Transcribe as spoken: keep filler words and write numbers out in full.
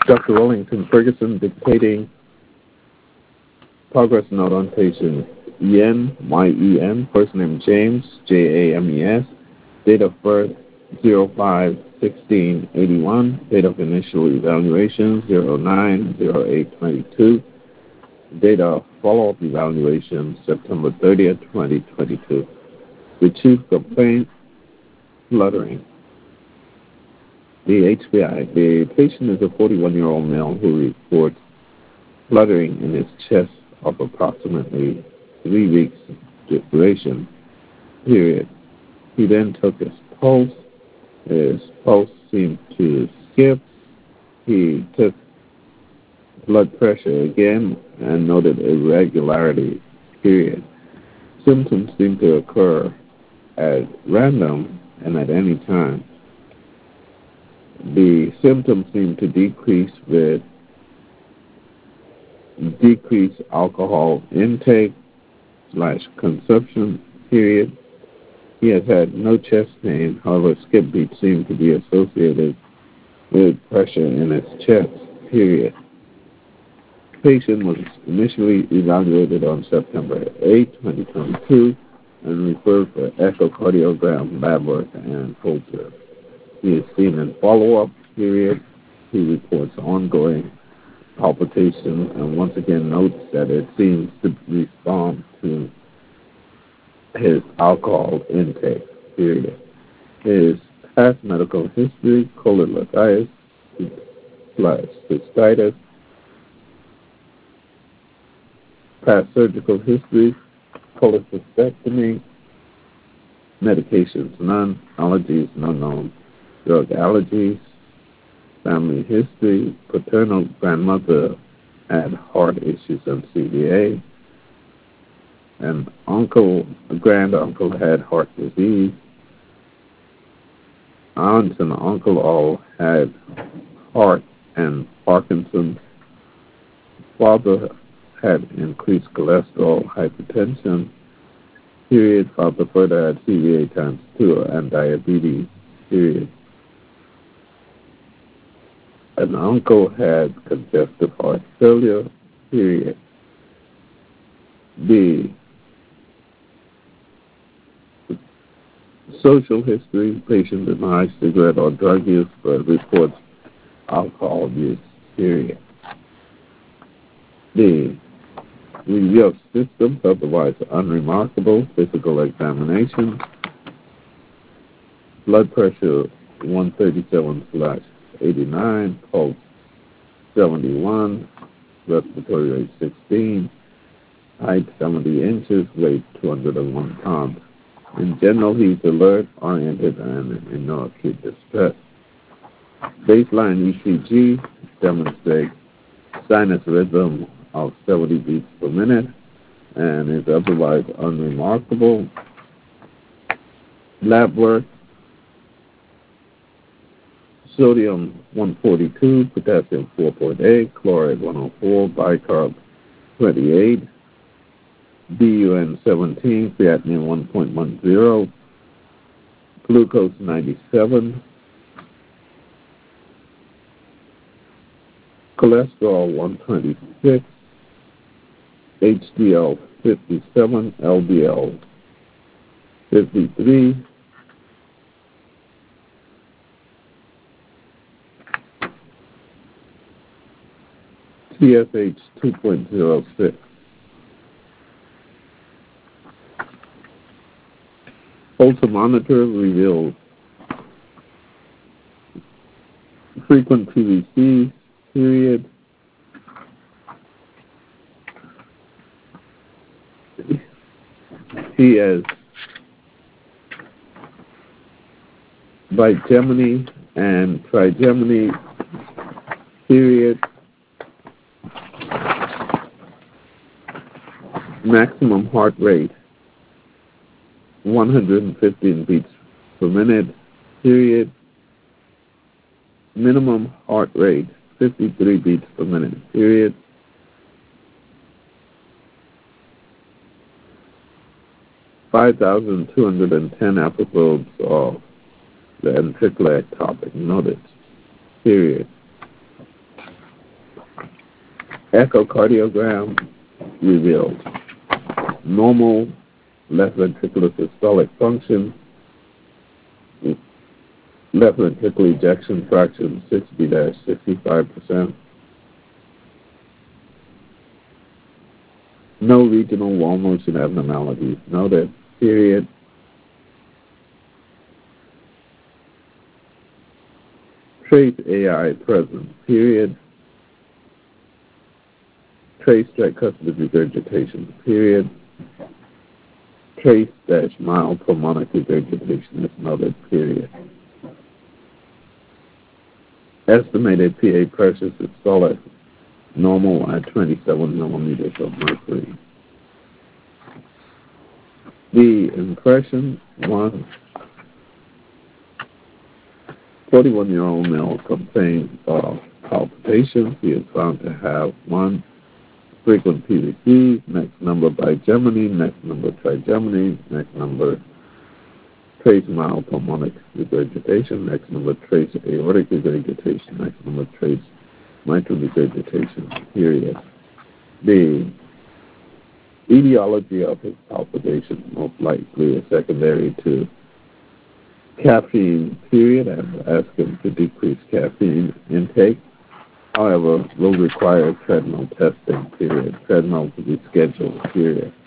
Doctor Wellington Ferguson dictating progress note on patient Yen, Y E N, first name James, J A M E S, date of birth zero five sixteen eighty-one, date of initial evaluation zero nine zero eight twenty-two, date of follow-up evaluation September thirtieth, twenty twenty-two. The chief complaint, fluttering. The H B I, the patient is a forty-one-year-old male who reports fluttering in his chest of approximately three weeks duration period. He then took his pulse. His pulse seemed to skip. He took blood pressure again and noted irregularity period. Symptoms seem to occur at random and at any time. The symptoms seem to decrease with decreased alcohol intake slash consumption period. He has had no chest pain, however, skip beats seem to be associated with pressure in his chest period. The patient was initially evaluated on September eighth, twenty twenty-two, and referred for echocardiogram, lab work, and Holter. He is seen in follow-up period. He reports ongoing palpitation and once again notes that it seems to respond to his alcohol intake period. His past medical history, cholelithitis slash cystitis, past surgical history, cholecystectomy, medications none, allergies no known, drug allergies, family history, paternal grandmother had heart issues and C V A, and uncle, grand uncle had heart disease. Aunts and uncle all had heart and Parkinson's. Father had increased cholesterol, hypertension. Period. Father further had C V A times two and diabetes. Period. An uncle had congestive heart failure. Period. The social history, patient denies cigarette or drug use but reports alcohol use. Period. The review of systems, otherwise unremarkable, physical examination, blood pressure one thirty-seven slash eighty-nine, pulse seventy-one, respiratory rate sixteen, height seventy inches, weight two hundred one pounds. In general, he's alert, oriented, and in no acute distress. Baseline E C G demonstrates sinus rhythm of seventy beats per minute and is otherwise unremarkable. Lab work, sodium one forty-two, potassium four point eight, chloride one oh four, bicarb twenty-eight, B U N seventeen, creatinine one point one zero, glucose ninety-seven, cholesterol one twenty-six, H D L fifty-seven, L D L fifty-three, T S H two point zero six. Holter monitor reveals frequent P V C, period. He has bigeminy and trigeminy, period. Maximum heart rate one hundred fifteen beats per minute, period. Minimum heart rate fifty-three beats per minute, period. five thousand two hundred ten episodes of the ventricular ectopic noted, period. Echocardiogram reveals normal left ventricular systolic function, left ventricular ejection fraction sixty to sixty-five percent. No regional wall motion abnormalities noted, period. Trace A I present, period. Trace tricuspid regurgitation, period. Trace dash mild pulmonic regurgitation is noted, period. Estimated P A pressure systolic normal at twenty-seven millimeters of mercury. The impression, one, forty-one-year-old male complains of palpitations. He is found to have one, frequent P V C, next number bigeminy, next number trigeminy, next number trace mild pulmonic regurgitation, next number trace aortic regurgitation, next number trace mitral regurgitation, period. The etiology of his palpitation most likely is secondary to caffeine, period, and ask him to decrease caffeine intake. However, will require treadmill testing, period. Treadmill to be scheduled, period.